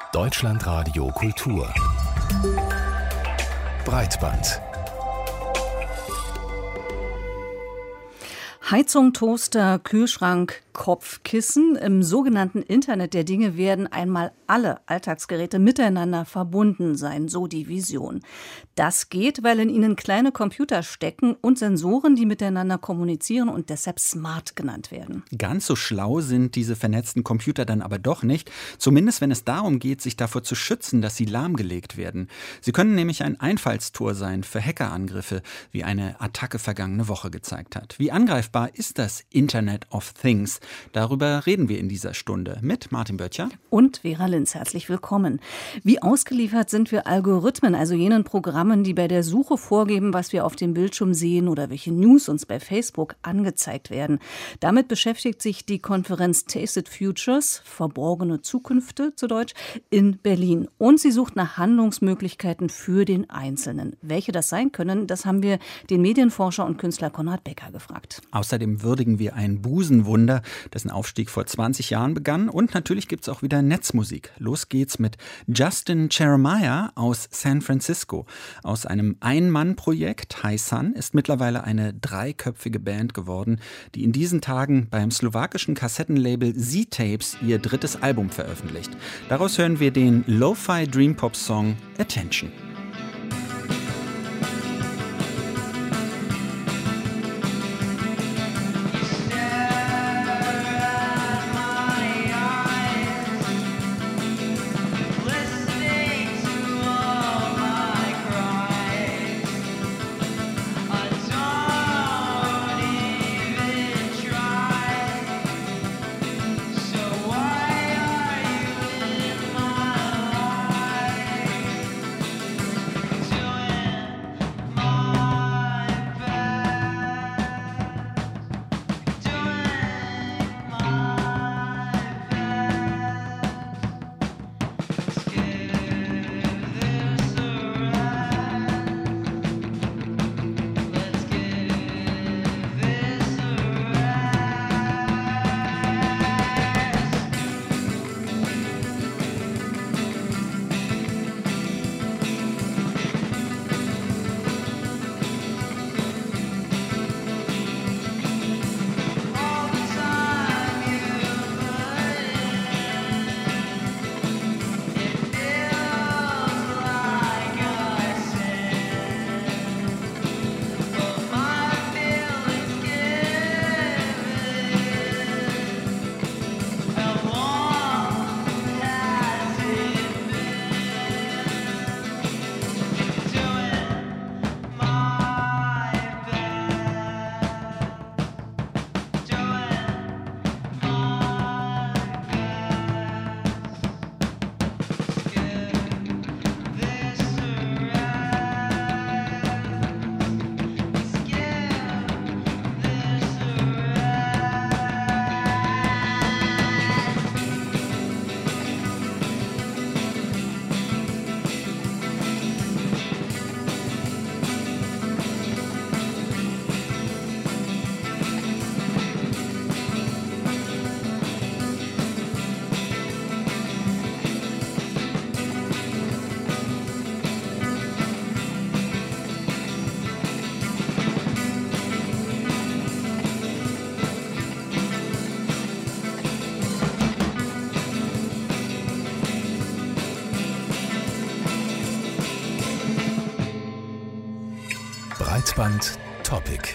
Deutschlandradio Kultur Breitband. Heizung, Toaster, Kühlschrank, Kopfkissen. Im sogenannten Internet der Dinge werden einmal alle Alltagsgeräte miteinander verbunden sein, so die Vision. Das geht, weil in ihnen kleine Computer stecken und Sensoren, die miteinander kommunizieren und deshalb smart genannt werden. Ganz so schlau sind diese vernetzten Computer dann aber doch nicht, zumindest wenn es darum geht, sich davor zu schützen, dass sie lahmgelegt werden. Sie können nämlich ein Einfallstor sein für Hackerangriffe, wie eine Attacke vergangene Woche gezeigt hat. Wie angreifbar ist das Internet of Things? Darüber reden wir in dieser Stunde mit Martin Böttcher und Vera Linz. Herzlich willkommen. Wie ausgeliefert sind wir Algorithmen, also jenen Programmen, die bei der Suche vorgeben, was wir auf dem Bildschirm sehen oder welche News uns bei Facebook angezeigt werden? Damit beschäftigt sich die Konferenz Tasted Futures, verborgene Zukünfte zu Deutsch, in Berlin. Und sie sucht nach Handlungsmöglichkeiten für den Einzelnen. Welche das sein können, das haben wir den Medienforscher und Künstler Konrad Becker gefragt. Außerdem würdigen wir ein Busenwunder, dessen Aufstieg vor 20 Jahren begann. Und natürlich gibt es auch wieder Netzmusik. Los geht's mit Justin Jeremiah aus San Francisco. Aus einem Ein-Mann-Projekt, High Sun, ist mittlerweile eine 3-köpfige Band geworden, die in diesen Tagen beim slowakischen Kassettenlabel Z-Tapes ihr 3. Album veröffentlicht. Daraus hören wir den Lo-Fi Dream-Pop-Song Attention. Breitband Topic.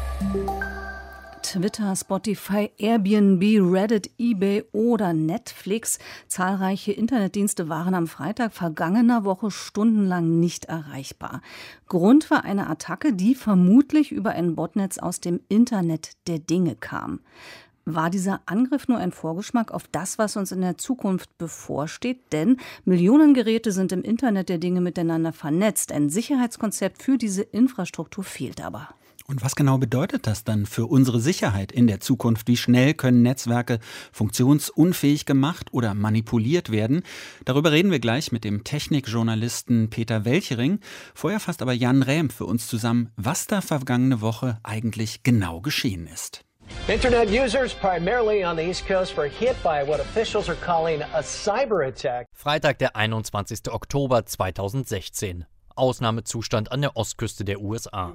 Twitter, Spotify, Airbnb, Reddit, eBay oder Netflix. Zahlreiche Internetdienste waren am Freitag vergangener Woche stundenlang nicht erreichbar. Grund war eine Attacke, die vermutlich über ein Botnetz aus dem Internet der Dinge kam. War dieser Angriff nur ein Vorgeschmack auf das, was uns in der Zukunft bevorsteht? Denn Millionen Geräte sind im Internet der Dinge miteinander vernetzt. Ein Sicherheitskonzept für diese Infrastruktur fehlt aber. Und was genau bedeutet das dann für unsere Sicherheit in der Zukunft? Wie schnell können Netzwerke funktionsunfähig gemacht oder manipuliert werden? Darüber reden wir gleich mit dem Technikjournalisten Peter Welchering. Vorher fasst aber Jan Rähm für uns zusammen, was da vergangene Woche eigentlich genau geschehen ist. Internet users primarily on the East Coast were hit by what officials are calling a cyber attack. Freitag, der 21. Oktober 2016. Ausnahmezustand an der Ostküste der USA.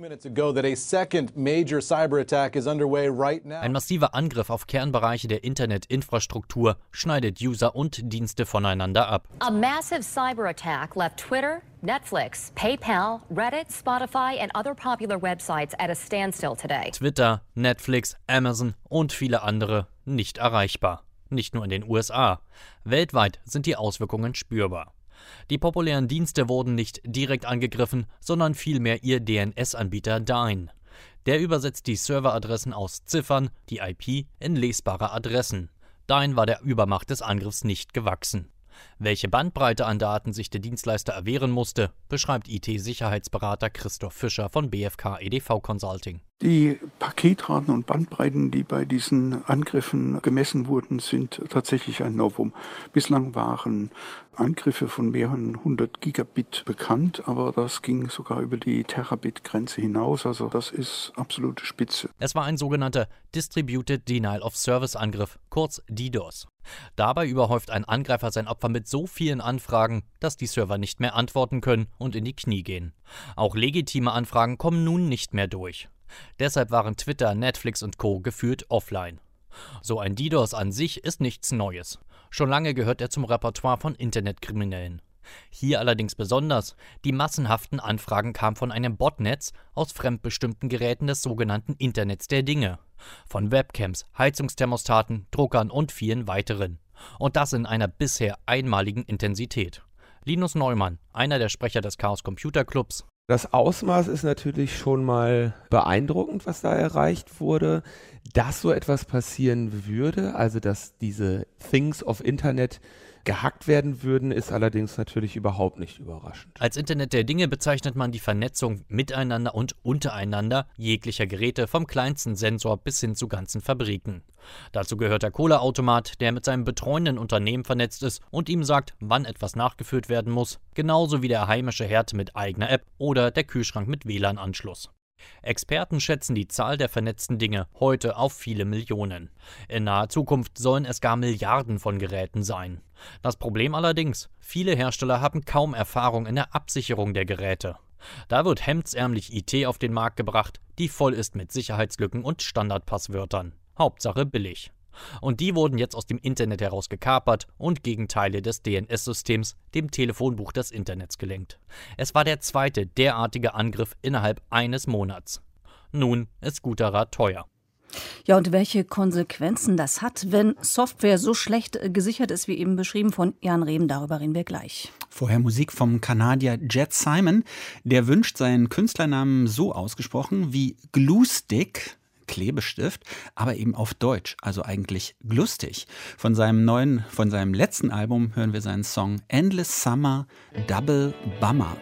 Ein massiver Angriff auf Kernbereiche der Internetinfrastruktur schneidet User und Dienste voneinander ab. A massive cyber attack left Twitter, Netflix, PayPal, Reddit, Spotify and other popular websites at a standstill today. Twitter, Netflix, Amazon und viele andere nicht erreichbar. Nicht nur in den USA. Weltweit sind die Auswirkungen spürbar. Die populären Dienste wurden nicht direkt angegriffen, sondern vielmehr ihr DNS-Anbieter Dyn. Der übersetzt die Serveradressen aus Ziffern, die IP, in lesbare Adressen. Dyn war der Übermacht des Angriffs nicht gewachsen. Welche Bandbreite an Daten sich der Dienstleister erwehren musste, beschreibt IT-Sicherheitsberater Christoph Fischer von BFK EDV Consulting. Die Paketraten und Bandbreiten, die bei diesen Angriffen gemessen wurden, sind tatsächlich ein Novum. Bislang waren Angriffe von mehreren 100 Gigabit bekannt, aber das ging sogar über die Terabit-Grenze hinaus. Also das ist absolute Spitze. Es war ein sogenannter Distributed Denial of Service Angriff, kurz DDoS. Dabei überhäuft ein Angreifer sein Opfer mit so vielen Anfragen, dass die Server nicht mehr antworten können und in die Knie gehen. Auch legitime Anfragen kommen nun nicht mehr durch. Deshalb waren Twitter, Netflix und Co. gefühlt offline. So ein DDoS an sich ist nichts Neues. Schon lange gehört er zum Repertoire von Internetkriminellen. Hier allerdings besonders, die massenhaften Anfragen kamen von einem Botnetz aus fremdbestimmten Geräten des sogenannten Internets der Dinge. Von Webcams, Heizungsthermostaten, Druckern und vielen weiteren. Und das in einer bisher einmaligen Intensität. Linus Neumann, einer der Sprecher des Chaos Computer Clubs. Das Ausmaß ist natürlich schon mal beeindruckend, was da erreicht wurde. Dass so etwas passieren würde, also dass diese Things of Internet gehackt werden würden, ist allerdings natürlich überhaupt nicht überraschend. Als Internet der Dinge bezeichnet man die Vernetzung miteinander und untereinander jeglicher Geräte, vom kleinsten Sensor bis hin zu ganzen Fabriken. Dazu gehört der Kohleautomat, der mit seinem betreuenden Unternehmen vernetzt ist und ihm sagt, wann etwas nachgefüllt werden muss, genauso wie der heimische Herd mit eigener App oder der Kühlschrank mit WLAN-Anschluss. Experten schätzen die Zahl der vernetzten Dinge heute auf viele Millionen. In naher Zukunft sollen es gar Milliarden von Geräten sein. Das Problem allerdings, viele Hersteller haben kaum Erfahrung in der Absicherung der Geräte. Da wird hemdsärmlich IT auf den Markt gebracht, die voll ist mit Sicherheitslücken und Standardpasswörtern. Hauptsache billig. Und die wurden jetzt aus dem Internet heraus gekapert und gegen Teile des DNS-Systems, dem Telefonbuch des Internets, gelenkt. Es war der zweite derartige Angriff innerhalb eines Monats. Nun ist guter Rat teuer. Ja, und welche Konsequenzen das hat, wenn Software so schlecht gesichert ist, wie eben beschrieben von Jan Rehm, darüber reden wir gleich. Vorher Musik vom Kanadier Jet Simon. Der wünscht seinen Künstlernamen so ausgesprochen wie Gluestick, Klebestift, aber eben auf Deutsch, also eigentlich lustig. Von seinem letzten Album hören wir seinen Song Endless Summer Double Bummer.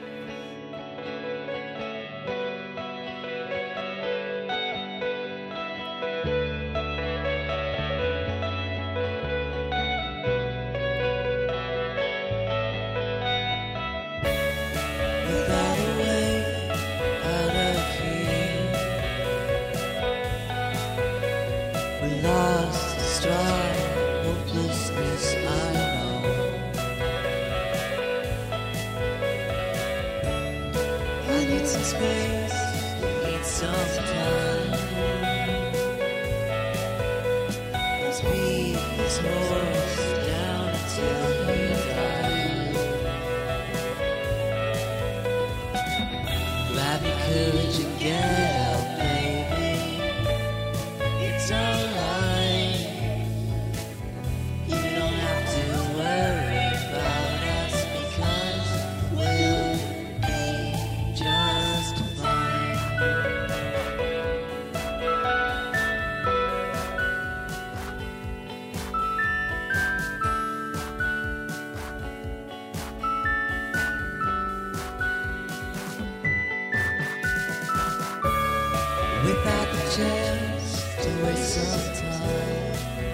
Without the chance to waste some time,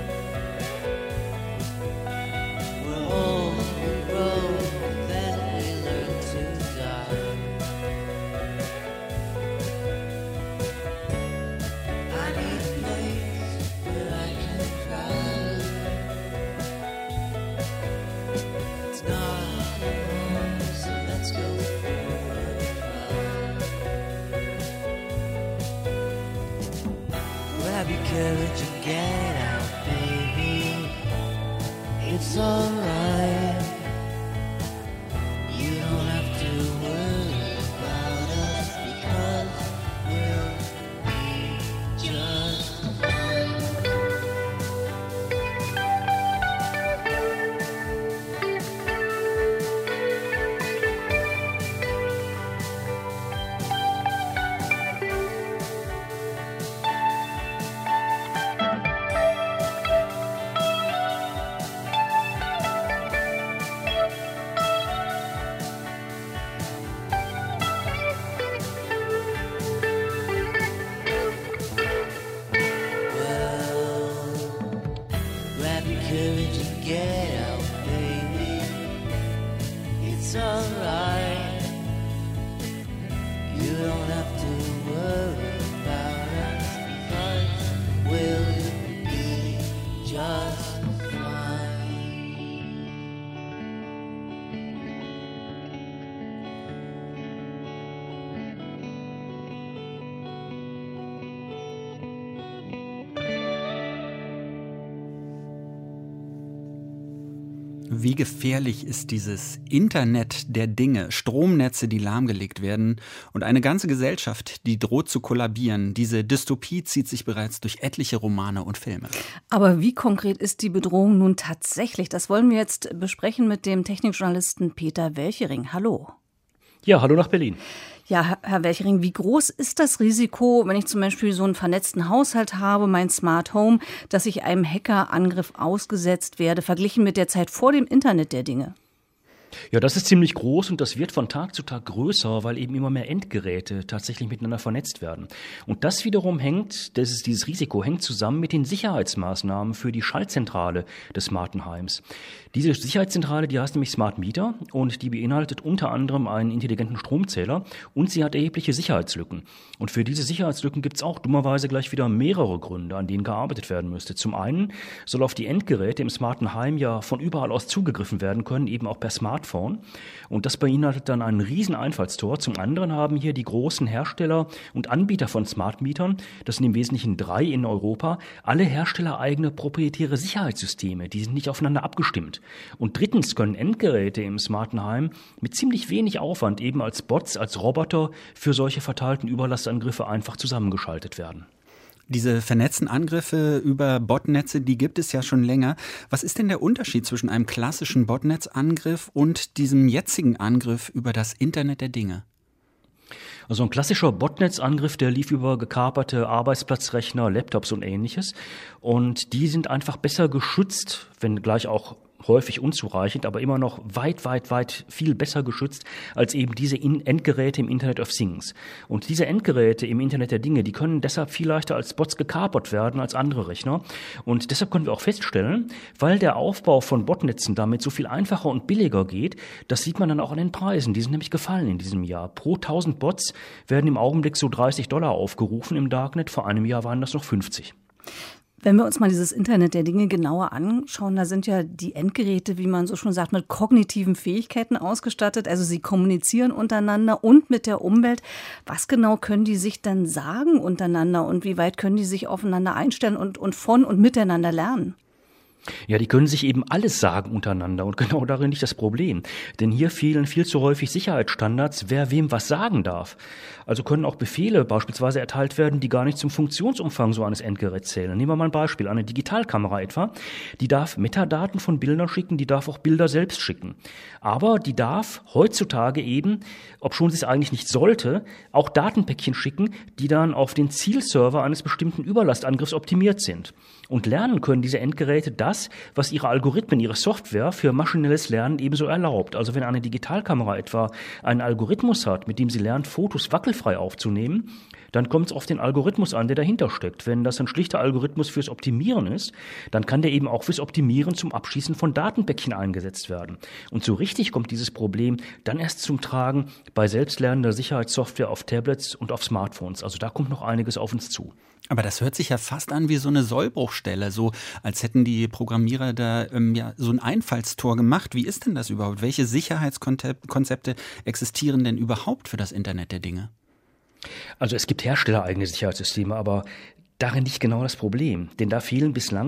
we're old, we grow, then we learn to die. I need a place courage and get out, baby. It's alright. You don't have to worry about us because we'll be just fine. Grab your courage and get out, baby. It's alright. You don't have to worry about us because we'll be just fine. Wie gefährlich ist dieses Internet der Dinge, Stromnetze, die lahmgelegt werden und eine ganze Gesellschaft, die droht zu kollabieren. Diese Dystopie zieht sich bereits durch etliche Romane und Filme. Aber wie konkret ist die Bedrohung nun tatsächlich? Das wollen wir jetzt besprechen mit dem Technikjournalisten Peter Welchering. Hallo. Ja, hallo nach Berlin. Ja, Herr Welchering, wie groß ist das Risiko, wenn ich zum Beispiel so einen vernetzten Haushalt habe, mein Smart Home, dass ich einem Hackerangriff ausgesetzt werde, verglichen mit der Zeit vor dem Internet der Dinge? Ja, das ist ziemlich groß und das wird von Tag zu Tag größer, weil eben immer mehr Endgeräte tatsächlich miteinander vernetzt werden. Und das wiederum dieses Risiko hängt zusammen mit den Sicherheitsmaßnahmen für die Schaltzentrale des smarten Heims. Diese Sicherheitszentrale, die heißt nämlich Smart Meter und die beinhaltet unter anderem einen intelligenten Stromzähler und sie hat erhebliche Sicherheitslücken. Und für diese Sicherheitslücken gibt es auch dummerweise gleich wieder mehrere Gründe, an denen gearbeitet werden müsste. Zum einen soll auf die Endgeräte im smarten Heim ja von überall aus zugegriffen werden können, eben auch per Smartphone. Und das beinhaltet dann ein riesen Einfallstor. Zum anderen haben hier die großen Hersteller und Anbieter von Smart Mietern, das sind im Wesentlichen 3 in Europa, alle Hersteller eigene proprietäre Sicherheitssysteme. Die sind nicht aufeinander abgestimmt. Und drittens können Endgeräte im smarten Heim mit ziemlich wenig Aufwand eben als Bots, als Roboter für solche verteilten Überlastangriffe einfach zusammengeschaltet werden. Diese vernetzten Angriffe über Botnetze, die gibt es ja schon länger. Was ist denn der Unterschied zwischen einem klassischen Botnetzangriff und diesem jetzigen Angriff über das Internet der Dinge? Also ein klassischer Botnetzangriff, der lief über gekaperte Arbeitsplatzrechner, Laptops und Ähnliches. Und die sind einfach besser geschützt, wenngleich auch häufig unzureichend, aber immer noch weit viel besser geschützt als eben diese Endgeräte im Internet of Things. Und diese Endgeräte im Internet der Dinge, die können deshalb viel leichter als Bots gekapert werden als andere Rechner. Und deshalb können wir auch feststellen, weil der Aufbau von Botnetzen damit so viel einfacher und billiger geht, das sieht man dann auch an den Preisen. Die sind nämlich gefallen in diesem Jahr. Pro 1000 Bots werden im Augenblick so $30 aufgerufen im Darknet. Vor einem Jahr waren das noch 50. Wenn wir uns mal dieses Internet der Dinge genauer anschauen, da sind ja die Endgeräte, wie man so schon sagt, mit kognitiven Fähigkeiten ausgestattet. Also sie kommunizieren untereinander und mit der Umwelt. Was genau können die sich denn sagen untereinander und wie weit können die sich aufeinander einstellen und von und miteinander lernen? Ja, die können sich eben alles sagen untereinander und genau darin liegt das Problem. Denn hier fehlen viel zu häufig Sicherheitsstandards, wer wem was sagen darf. Also können auch Befehle beispielsweise erteilt werden, die gar nicht zum Funktionsumfang so eines Endgeräts zählen. Nehmen wir mal ein Beispiel, eine Digitalkamera etwa, die darf Metadaten von Bildern schicken, die darf auch Bilder selbst schicken. Aber die darf heutzutage eben, obschon sie es eigentlich nicht sollte, auch Datenpäckchen schicken, die dann auf den Zielserver eines bestimmten Überlastangriffs optimiert sind. Und lernen können diese Endgeräte das, was ihre Algorithmen, ihre Software für maschinelles Lernen ebenso erlaubt. Also wenn eine Digitalkamera etwa einen Algorithmus hat, mit dem sie lernt, Fotos wackelfrei aufzunehmen, dann kommt es auf den Algorithmus an, der dahinter steckt. Wenn das ein schlichter Algorithmus fürs Optimieren ist, dann kann der eben auch fürs Optimieren zum Abschießen von Datenpäckchen eingesetzt werden. Und so richtig kommt dieses Problem dann erst zum Tragen bei selbstlernender Sicherheitssoftware auf Tablets und auf Smartphones. Also da kommt noch einiges auf uns zu. Aber das hört sich ja fast an wie so eine Sollbruchstelle, so als hätten die Programmierer da so ein Einfallstor gemacht. Wie ist denn das überhaupt? Welche Sicherheitskonzepte existieren denn überhaupt für das Internet der Dinge? Also es gibt herstellereigene Sicherheitssysteme, aber Darin liegt genau das Problem, denn da fehlen bislang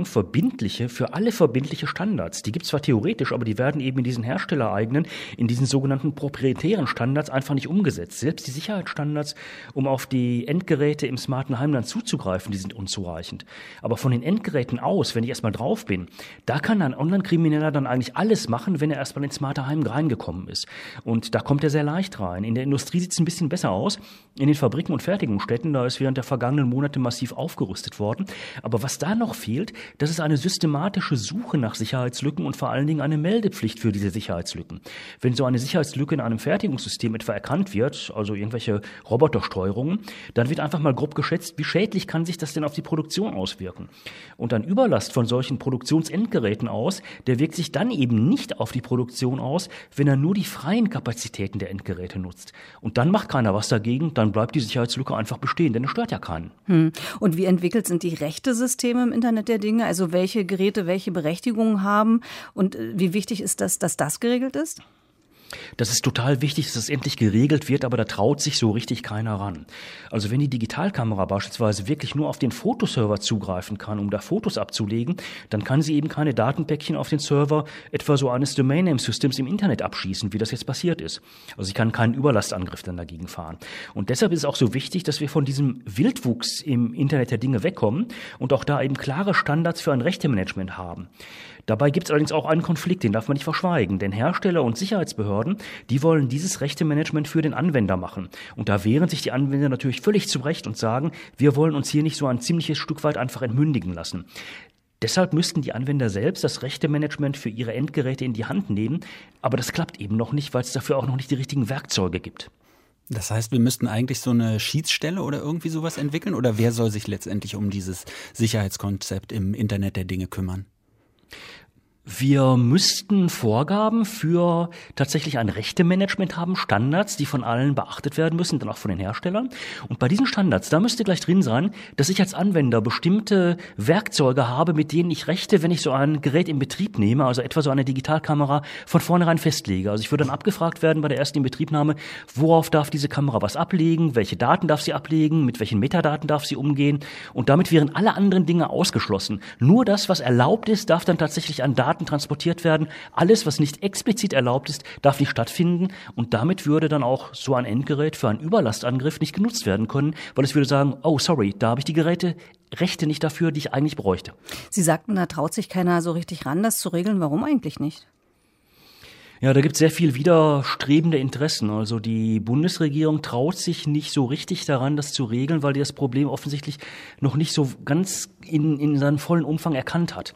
für alle verbindliche Standards. Die gibt es zwar theoretisch, aber die werden eben in diesen herstellereigenen, in diesen sogenannten proprietären Standards einfach nicht umgesetzt. Selbst die Sicherheitsstandards, um auf die Endgeräte im smarten Heimland zuzugreifen, die sind unzureichend. Aber von den Endgeräten aus, wenn ich erstmal drauf bin, da kann ein Online-Krimineller dann eigentlich alles machen, wenn er erstmal ins smarte Heim reingekommen ist. Und da kommt er sehr leicht rein. In der Industrie sieht es ein bisschen besser aus. In den Fabriken und Fertigungsstätten, da ist während der vergangenen Monate massiv aufgerüstet worden. Aber was da noch fehlt, das ist eine systematische Suche nach Sicherheitslücken und vor allen Dingen eine Meldepflicht für diese Sicherheitslücken. Wenn so eine Sicherheitslücke in einem Fertigungssystem etwa erkannt wird, also irgendwelche Robotersteuerungen, dann wird einfach mal grob geschätzt, wie schädlich kann sich das denn auf die Produktion auswirken. Und ein Überlast von solchen Produktionsendgeräten aus, der wirkt sich dann eben nicht auf die Produktion aus, wenn er nur die freien Kapazitäten der Endgeräte nutzt. Und dann macht keiner was dagegen, dann bleibt die Sicherheitslücke einfach bestehen, denn es stört ja keinen. Und wie entwickelt sind die Rechte-Systeme im Internet der Dinge? Also welche Geräte welche Berechtigungen haben und wie wichtig ist das, dass das geregelt ist? Das ist total wichtig, dass das endlich geregelt wird, aber da traut sich so richtig keiner ran. Also wenn die Digitalkamera beispielsweise wirklich nur auf den Fotoserver zugreifen kann, um da Fotos abzulegen, dann kann sie eben keine Datenpäckchen auf den Server etwa so eines Domain-Name-Systems im Internet abschießen, wie das jetzt passiert ist. Also sie kann keinen Überlastangriff dann dagegen fahren. Und deshalb ist es auch so wichtig, dass wir von diesem Wildwuchs im Internet der Dinge wegkommen und auch da eben klare Standards für ein Rechtemanagement haben. Dabei gibt es allerdings auch einen Konflikt, den darf man nicht verschweigen, denn Hersteller und Sicherheitsbehörden, die wollen dieses Rechtemanagement für den Anwender machen. Und da wehren sich die Anwender natürlich völlig zu Recht und sagen, wir wollen uns hier nicht so ein ziemliches Stück weit einfach entmündigen lassen. Deshalb müssten die Anwender selbst das Rechtemanagement für ihre Endgeräte in die Hand nehmen, aber das klappt eben noch nicht, weil es dafür auch noch nicht die richtigen Werkzeuge gibt. Das heißt, wir müssten eigentlich so eine Schiedsstelle oder irgendwie sowas entwickeln? Oder wer soll sich letztendlich um dieses Sicherheitskonzept im Internet der Dinge kümmern? Wir müssten Vorgaben für tatsächlich ein Rechtemanagement haben, Standards, die von allen beachtet werden müssen, dann auch von den Herstellern. Und bei diesen Standards, da müsste gleich drin sein, dass ich als Anwender bestimmte Werkzeuge habe, mit denen ich Rechte, wenn ich so ein Gerät in Betrieb nehme, also etwa so eine Digitalkamera, von vornherein festlege. Also ich würde dann abgefragt werden bei der ersten Inbetriebnahme, worauf darf diese Kamera was ablegen, welche Daten darf sie ablegen, mit welchen Metadaten darf sie umgehen. Und damit wären alle anderen Dinge ausgeschlossen. Nur das, was erlaubt ist, darf dann tatsächlich an Daten transportiert werden. Alles, was nicht explizit erlaubt ist, darf nicht stattfinden. Und damit würde dann auch so ein Endgerät für einen Überlastangriff nicht genutzt werden können, weil es würde sagen, oh sorry, da habe ich die Rechte nicht dafür, die ich eigentlich bräuchte. Sie sagten, da traut sich keiner so richtig ran, das zu regeln. Warum eigentlich nicht? Ja, da gibt es sehr viel widerstrebende Interessen. Also die Bundesregierung traut sich nicht so richtig daran, das zu regeln, weil die das Problem offensichtlich noch nicht so ganz in seinem vollen Umfang erkannt hat.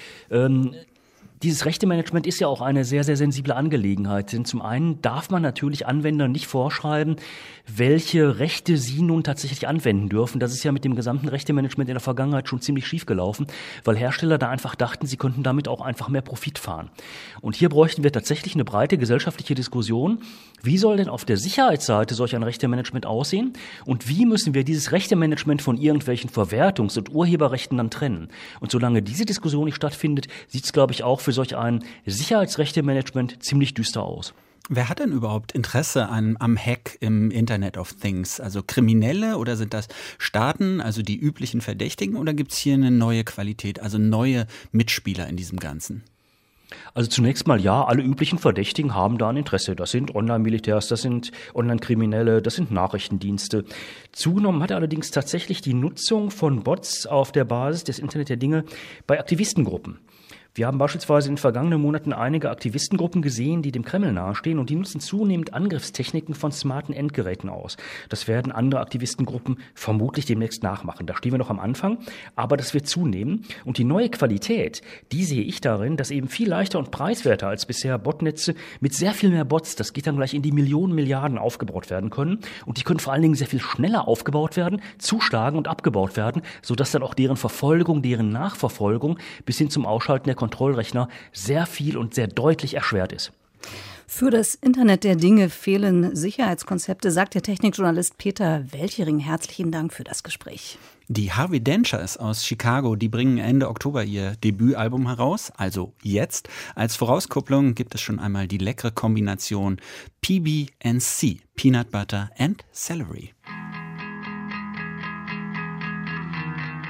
Dieses Rechtemanagement ist ja auch eine sehr, sehr sensible Angelegenheit. Denn zum einen darf man natürlich Anwendern nicht vorschreiben, welche Rechte sie nun tatsächlich anwenden dürfen. Das ist ja mit dem gesamten Rechtemanagement in der Vergangenheit schon ziemlich schief gelaufen, weil Hersteller da einfach dachten, sie könnten damit auch einfach mehr Profit fahren. Und hier bräuchten wir tatsächlich eine breite gesellschaftliche Diskussion. Wie soll denn auf der Sicherheitsseite solch ein Rechtemanagement aussehen? Und wie müssen wir dieses Rechtemanagement von irgendwelchen Verwertungs- und Urheberrechten dann trennen? Und solange diese Diskussion nicht stattfindet, sieht es, glaube ich, auch für solch ein Sicherheitsrechtemanagement ziemlich düster aus. Wer hat denn überhaupt Interesse am Hack im Internet of Things? Also Kriminelle oder sind das Staaten, also die üblichen Verdächtigen, oder gibt es hier eine neue Qualität, also neue Mitspieler in diesem Ganzen? Also zunächst mal ja, alle üblichen Verdächtigen haben da ein Interesse. Das sind Online-Militärs, das sind Online-Kriminelle, das sind Nachrichtendienste. Zugenommen hat allerdings tatsächlich die Nutzung von Bots auf der Basis des Internet der Dinge bei Aktivistengruppen. Wir haben beispielsweise in den vergangenen Monaten einige Aktivistengruppen gesehen, die dem Kreml nahestehen, und die nutzen zunehmend Angriffstechniken von smarten Endgeräten aus. Das werden andere Aktivistengruppen vermutlich demnächst nachmachen. Da stehen wir noch am Anfang, aber das wird zunehmen. Und die neue Qualität, die sehe ich darin, dass eben viel leichter und preiswerter als bisher Botnetze mit sehr viel mehr Bots, das geht dann gleich in die Millionen, Milliarden, aufgebaut werden können. Und die können vor allen Dingen sehr viel schneller aufgebaut werden, zuschlagen und abgebaut werden, sodass dann auch deren Verfolgung, deren Nachverfolgung bis hin zum Ausschalten der Kontrollrechner sehr viel und sehr deutlich erschwert ist. Für das Internet der Dinge fehlen Sicherheitskonzepte, sagt der Technikjournalist Peter Welchering. Herzlichen Dank für das Gespräch. Die Harvey Dentures aus Chicago, die bringen Ende Oktober ihr Debütalbum heraus, also jetzt. Als Vorauskupplung gibt es schon einmal die leckere Kombination PB&C, Peanut Butter and Celery.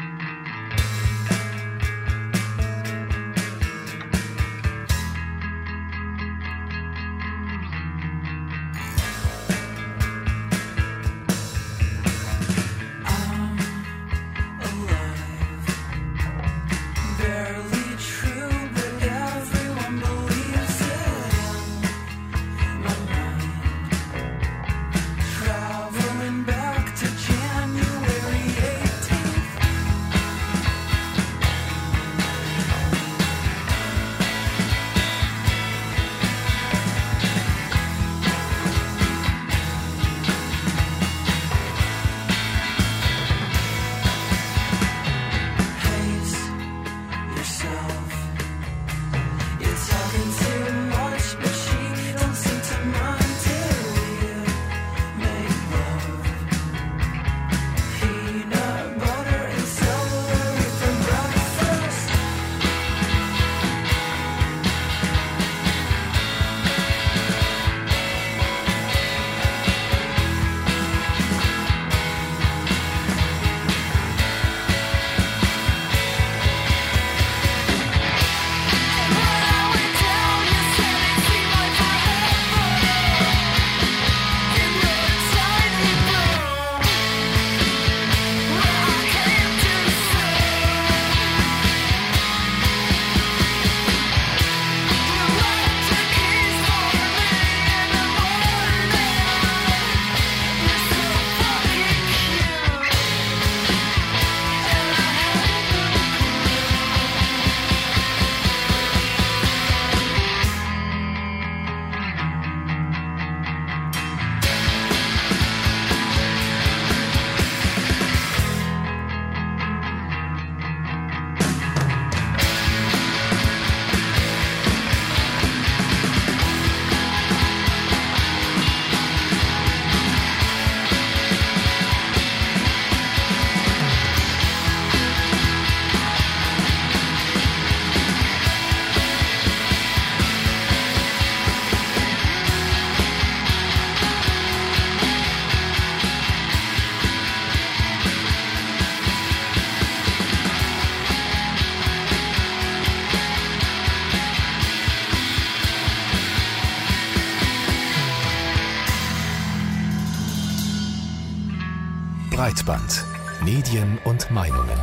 Breitband. Medien und Meinungen.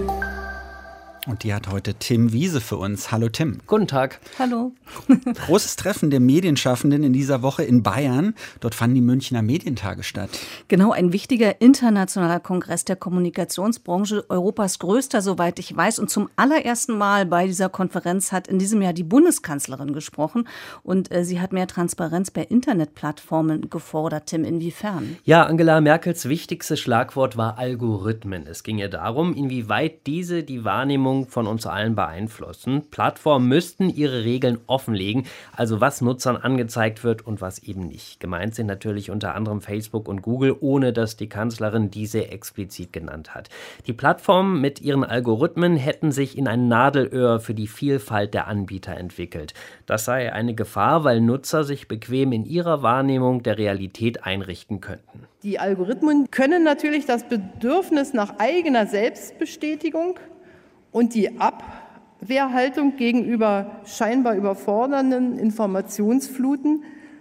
Und die hat heute Tim Wiese für uns. Hallo Tim. Guten Tag. Hallo. Großes Treffen der Medienschaffenden in dieser Woche in Bayern. Dort fanden die Münchner Medientage statt. Genau, ein wichtiger internationaler Kongress der Kommunikationsbranche, Europas größter, soweit ich weiß. Und zum allerersten Mal bei dieser Konferenz hat in diesem Jahr die Bundeskanzlerin gesprochen. Und sie hat mehr Transparenz bei Internetplattformen gefordert. Tim, inwiefern? Ja, Angela Merkels wichtigstes Schlagwort war Algorithmen. Es ging ihr darum, inwieweit diese die Wahrnehmung von uns allen beeinflussen. Plattformen müssten ihre Regeln offenlegen, also was Nutzern angezeigt wird und was eben nicht. Gemeint sind natürlich unter anderem Facebook und Google, ohne dass die Kanzlerin diese explizit genannt hat. Die Plattformen mit ihren Algorithmen hätten sich in ein Nadelöhr für die Vielfalt der Anbieter entwickelt. Das sei eine Gefahr, weil Nutzer sich bequem in ihrer Wahrnehmung der Realität einrichten könnten. Die Algorithmen können natürlich das Bedürfnis nach eigener Selbstbestätigung und die Abwehrhaltung gegenüber scheinbar überfordernden Informationsfluten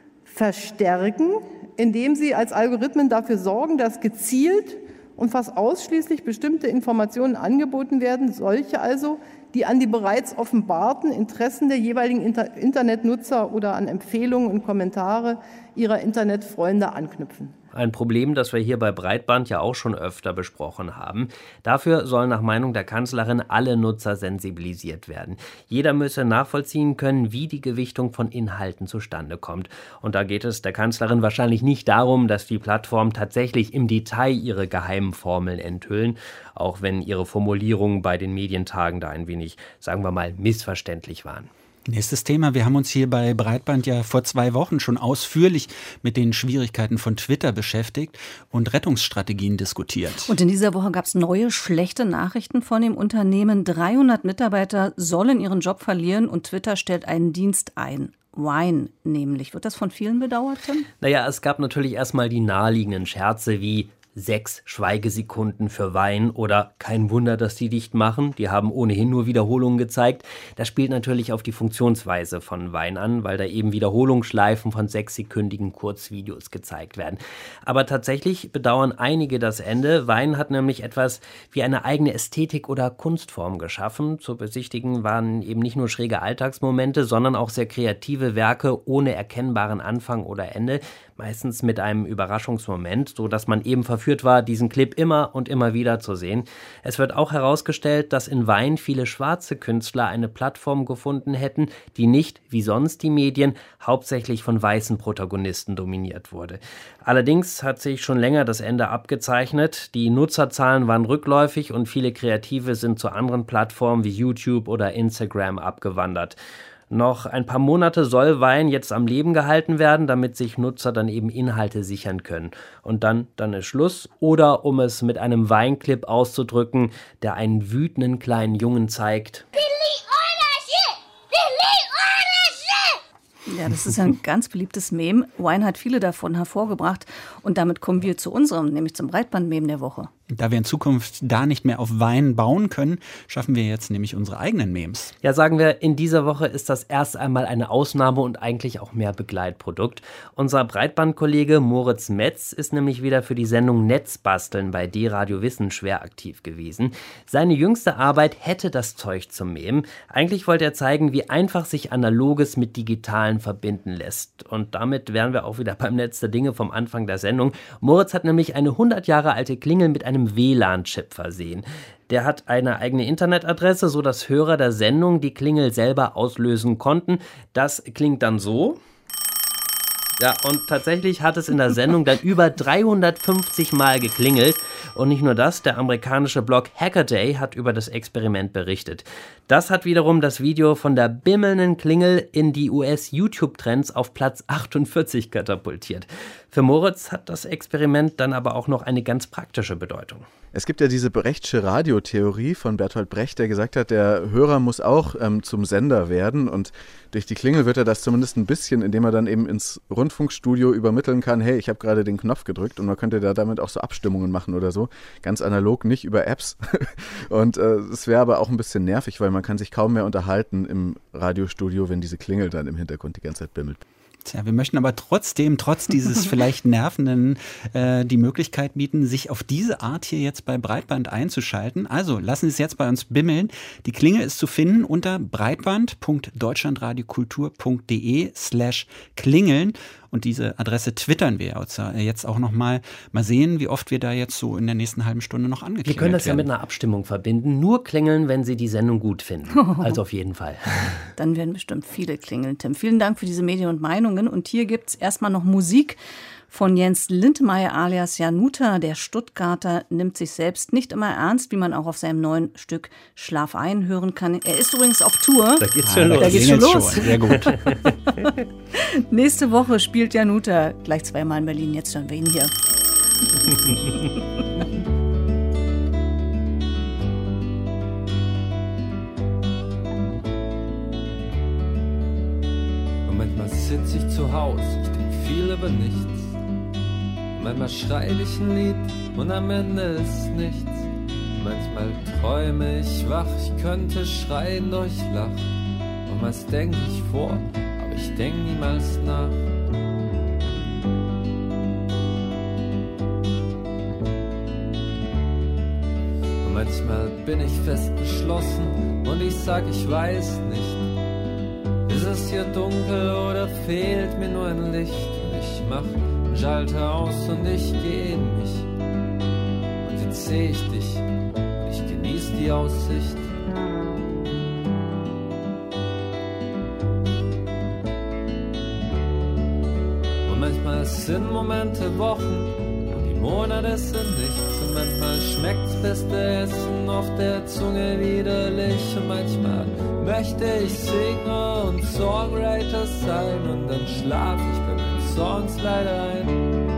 verstärken, indem sie als Algorithmen dafür sorgen, dass gezielt und fast ausschließlich bestimmte Informationen angeboten werden, solche also, die an die bereits offenbarten Interessen der jeweiligen Internetnutzer oder an Empfehlungen und Kommentare ihrer Internetfreunde anknüpfen. Ein Problem, das wir hier bei Breitband ja auch schon öfter besprochen haben. Dafür sollen nach Meinung der Kanzlerin alle Nutzer sensibilisiert werden. Jeder müsse nachvollziehen können, wie die Gewichtung von Inhalten zustande kommt. Und da geht es der Kanzlerin wahrscheinlich nicht darum, dass die Plattformen tatsächlich im Detail ihre geheimen Formeln enthüllen, auch wenn ihre Formulierungen bei den Medientagen da ein wenig, sagen wir mal, missverständlich waren. Nächstes Thema. Wir haben uns hier bei Breitband ja vor 2 Wochen schon ausführlich mit den Schwierigkeiten von Twitter beschäftigt und Rettungsstrategien diskutiert. Und in dieser Woche gab es neue, schlechte Nachrichten von dem Unternehmen. 300 Mitarbeiter sollen ihren Job verlieren und Twitter stellt einen Dienst ein. Wine nämlich. Wird das von vielen bedauert, Tim? Naja, es gab natürlich erstmal die naheliegenden Scherze wie 6 Schweigesekunden für Wein oder kein Wunder, dass die dicht machen. Die haben ohnehin nur Wiederholungen gezeigt. Das spielt natürlich auf die Funktionsweise von Wein an, weil da eben Wiederholungsschleifen von 6-sekündigen Kurzvideos gezeigt werden. Aber tatsächlich bedauern einige das Ende. Wein hat nämlich etwas wie eine eigene Ästhetik oder Kunstform geschaffen. Zu besichtigen waren eben nicht nur schräge Alltagsmomente, sondern auch sehr kreative Werke ohne erkennbaren Anfang oder Ende. Meistens mit einem Überraschungsmoment, so dass man eben verführt war, diesen Clip immer und immer wieder zu sehen. Es wird auch herausgestellt, dass in Vine viele schwarze Künstler eine Plattform gefunden hätten, die nicht, wie sonst die Medien, hauptsächlich von weißen Protagonisten dominiert wurde. Allerdings hat sich schon länger das Ende abgezeichnet. Die Nutzerzahlen waren rückläufig und viele Kreative sind zu anderen Plattformen wie YouTube oder Instagram abgewandert. Noch ein paar Monate soll Vine jetzt am Leben gehalten werden, damit sich Nutzer dann eben Inhalte sichern können. Und dann ist Schluss. Oder um es mit einem Vine-Clip auszudrücken, der einen wütenden kleinen Jungen zeigt. Ja, das ist ein ganz beliebtes Meme. Wine hat viele davon hervorgebracht. Und damit kommen wir zu unserem, nämlich zum Breitband-Meme der Woche. Da wir in Zukunft da nicht mehr auf Wein bauen können, schaffen wir jetzt nämlich unsere eigenen Memes. Ja, sagen wir, in dieser Woche ist das erst einmal eine Ausnahme und eigentlich auch mehr Begleitprodukt. Unser Breitbandkollege Moritz Metz ist nämlich wieder für die Sendung Netzbasteln bei D-Radio Wissen schwer aktiv gewesen. Seine jüngste Arbeit hätte das Zeug zum Meme. Eigentlich wollte er zeigen, wie einfach sich Analoges mit Digitalen verbinden lässt. Und damit wären wir auch wieder beim Netz der Dinge vom Anfang der Sendung. Moritz hat nämlich eine 100 Jahre alte Klingel mit einem WLAN-Chip versehen. Der hat eine eigene Internetadresse, sodass Hörer der Sendung die Klingel selber auslösen konnten. Das klingt dann so. Ja, und tatsächlich hat es in der Sendung dann über 350 Mal geklingelt. Und nicht nur das, der amerikanische Blog Hackaday hat über das Experiment berichtet. Das hat wiederum das Video von der bimmelnden Klingel in die US-YouTube-Trends auf Platz 48 katapultiert. Für Moritz hat das Experiment dann aber auch noch eine ganz praktische Bedeutung. Es gibt ja diese Brechtsche Radiotheorie von Bertolt Brecht, der gesagt hat, der Hörer muss auch zum Sender werden, und durch die Klingel wird er das zumindest ein bisschen, indem er dann eben ins Rundfunkstudio übermitteln kann, hey, ich habe gerade den Knopf gedrückt, und man könnte da damit auch so Abstimmungen machen oder so, ganz analog, nicht über Apps. Und es wäre aber auch ein bisschen nervig, weil man kann sich kaum mehr unterhalten im Radiostudio, wenn diese Klingel dann im Hintergrund die ganze Zeit bimmelt. Tja, wir möchten aber trotzdem, trotz dieses vielleicht nervenden, die Möglichkeit bieten, sich auf diese Art hier jetzt bei Breitband einzuschalten. Also lassen Sie es jetzt bei uns bimmeln. Die Klingel ist zu finden unter breitband.deutschlandradiokultur.de/klingeln. Und diese Adresse twittern wir jetzt auch nochmal. Mal sehen, wie oft wir da jetzt so in der nächsten halben Stunde noch angeklingelt werden. Wir können das ja mit einer Abstimmung verbinden. Nur klingeln, wenn Sie die Sendung gut finden. Also auf jeden Fall. Dann werden bestimmt viele klingeln, Tim. Vielen Dank für diese Medien und Meinungen. Und hier gibt es erstmal noch Musik von Jens Lindmeier alias Januta. Der Stuttgarter nimmt sich selbst nicht immer ernst, wie man auch auf seinem neuen Stück Schlaf ein hören kann. Er ist übrigens auf Tour. Da geht's schon los. Da geht's schon los. Sehr gut. Nächste Woche spielt Januta gleich zweimal in Berlin. Jetzt hören wir ihn hier. Und manchmal sitze ich zu Hause, ich denke viel über nichts. Manchmal schreibe ich ein Lied und am Ende ist nichts. Manchmal träume ich wach, ich könnte schreien, doch ich lach. Und was denke ich vor, aber ich denke niemals nach. Und manchmal bin ich fest entschlossen und ich sag, ich weiß nicht. Ist es hier dunkel oder fehlt mir nur ein Licht? Und ich mach einen Schalter aus und ich geh in mich. Und jetzt seh ich dich und ich genieß die Aussicht. Und manchmal sind Momente Wochen und die Monate sind nichts. Und manchmal schmeckt's beste Essen auf der Zunge widerlich. Und manchmal möchte ich singen und Songwriter sein. Und dann schlaf ich bei meinen Songs leider ein.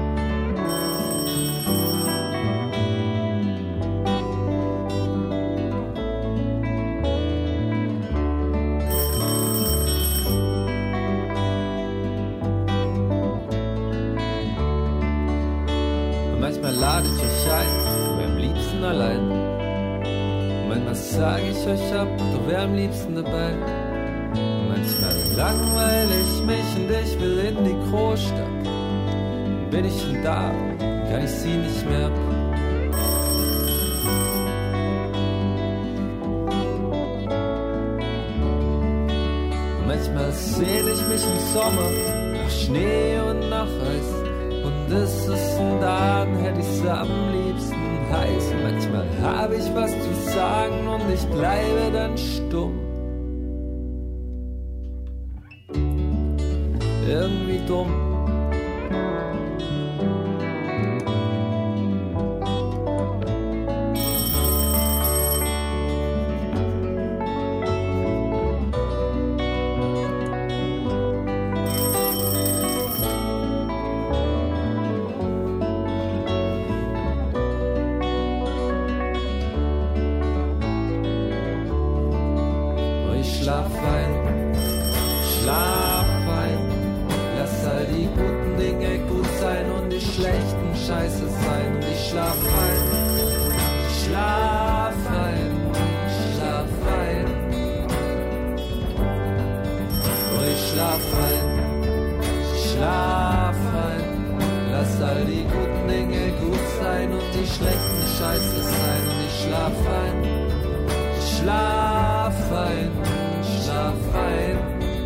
Und manchmal lade ich euch ein, du wär am liebsten allein. Und manchmal sage ich euch ab, du wär am liebsten dabei. Und manchmal langweile ich mich und ich will in die Großstadt. Und bin ich denn da, kann ich sie nicht mehr ab. Und manchmal sehne ich mich im Sommer nach Schnee und nach Eis. Und ist es denn da, dann hätte ich's am liebsten heiß. Und manchmal habe ich was zu sagen und ich bleibe dann stumm. Irgendwie dumm. Schlaf ein, schlaf ein. Lass all die guten Dinge gut sein und die schlechten scheiße sein. Und ich schlaf ein, schlaf ein, schlaf ein. Und ich schlaf ein, schlaf ein. Lass all die guten Dinge gut sein und die schlechten scheiße sein. Und ich schlaf ein, schlaf ein. Schlaf ein.